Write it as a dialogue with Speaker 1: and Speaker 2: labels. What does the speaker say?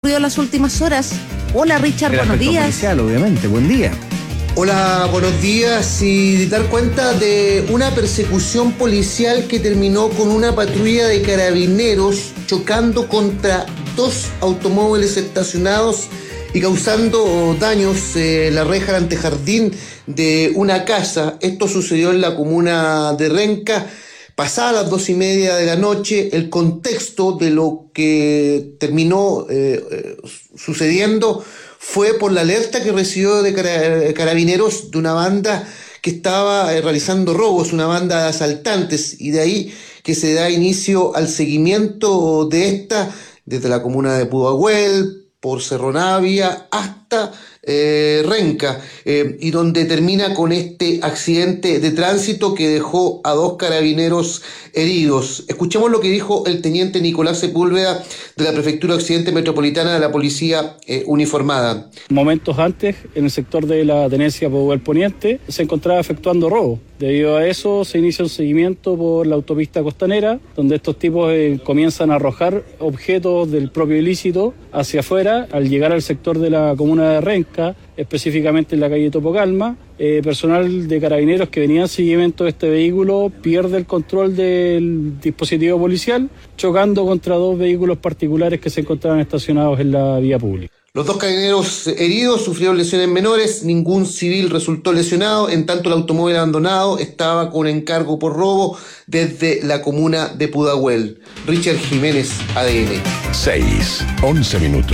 Speaker 1: ocurrido en las últimas horas. Hola Richard,
Speaker 2: El
Speaker 1: buenos días.
Speaker 2: Policial, obviamente, buen día.
Speaker 3: Hola, buenos días. Y dar cuenta de una persecución policial que terminó con una patrulla de carabineros chocando contra dos automóviles estacionados y causando daños en la reja del antejardín de una casa. Esto sucedió en la comuna de Renca, pasadas las 2:30 de la noche. El contexto de lo que terminó sucediendo fue por la alerta que recibió de carabineros de una banda que estaba realizando robos, una banda de asaltantes, y de ahí que se da inicio al seguimiento de esta desde la comuna de Pudahuel, por Cerro Navia hasta Renca, y donde termina con este accidente de tránsito que dejó a dos carabineros heridos. Escuchemos lo que dijo el teniente Nicolás Sepúlveda de la Prefectura Occidente Metropolitana de la Policía Uniformada.
Speaker 4: Momentos antes, en el sector de la tenencia Pudahuel Poniente, se encontraba efectuando robo. Debido a eso, se inicia un seguimiento por la autopista costanera, donde estos tipos comienzan a arrojar objetos del propio ilícito hacia afuera. Al llegar al sector de la comuna de Renca, específicamente en la calle Topocalma, personal de carabineros que venía en seguimiento de este vehículo pierde el control del dispositivo policial, chocando contra dos vehículos particulares que se encontraban estacionados en la vía pública.
Speaker 3: Los dos carabineros heridos sufrieron lesiones menores, ningún civil resultó lesionado, en tanto el automóvil abandonado estaba con encargo por robo desde la comuna de Pudahuel. Richard Jiménez, ADN.
Speaker 5: 6:11.